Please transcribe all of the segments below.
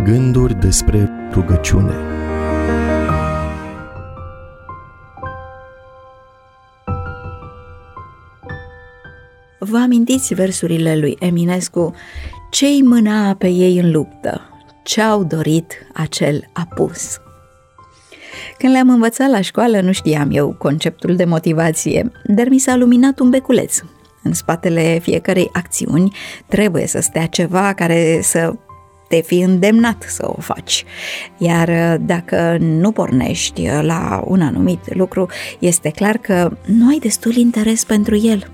Gânduri despre rugăciune. Vă amintiți versurile lui Eminescu? Ce-i mâna pe ei în luptă, ce-au dorit acel apus. Când le-am învățat la școală, nu știam eu conceptul de motivație, dar mi s-a luminat un beculeț. În spatele fiecărei acțiuni trebuie să stea ceva care să te fi îndemnat să o faci. Iar dacă nu pornești la un anumit lucru, este clar că nu ai destul interes pentru el.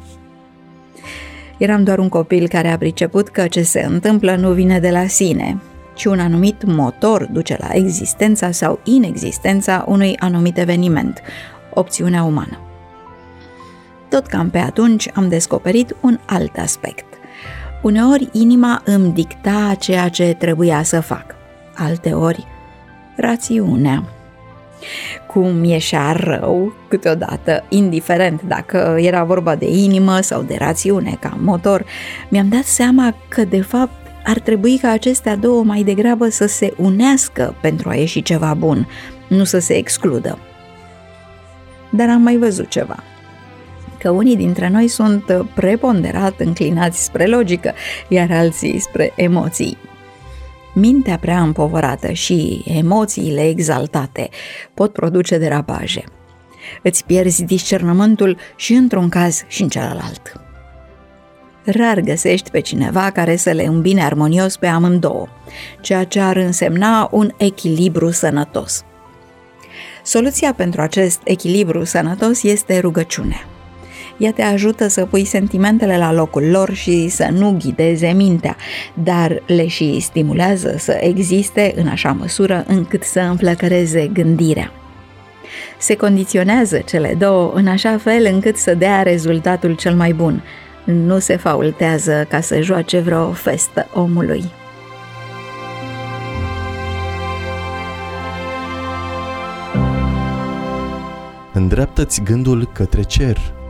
Eram doar un copil care a priceput că ce se întâmplă nu vine de la sine, ci un anumit motor duce la existența sau inexistența unui anumit eveniment, opțiunea umană. Tot cam pe atunci am descoperit un alt aspect. Uneori inima îmi dicta ceea ce trebuia să fac, alteori rațiunea. Cum ieșea rău, câteodată, indiferent dacă era vorba de inimă sau de rațiune ca motor, mi-am dat seama că, de fapt, ar trebui ca acestea două mai degrabă să se unească pentru a ieși ceva bun, nu să se excludă. Dar am mai văzut ceva. Că unii dintre noi sunt preponderat înclinați spre logică, iar alții spre emoții. Mintea prea împovărată și emoțiile exaltate pot produce derapaje. Îți pierzi discernământul și într-un caz și în celălalt. Rar găsești pe cineva care să le îmbine armonios pe amândouă, ceea ce ar însemna un echilibru sănătos. Soluția pentru acest echilibru sănătos este rugăciunea. Ea te ajută să pui sentimentele la locul lor și să nu ghideze mintea, dar le și stimulează să existe în așa măsură încât să înflăcăreze gândirea. Se condiționează cele două în așa fel încât să dea rezultatul cel mai bun. Nu se faultează ca să joace vreo festă omului. Îndreaptă-ți gândul către cer.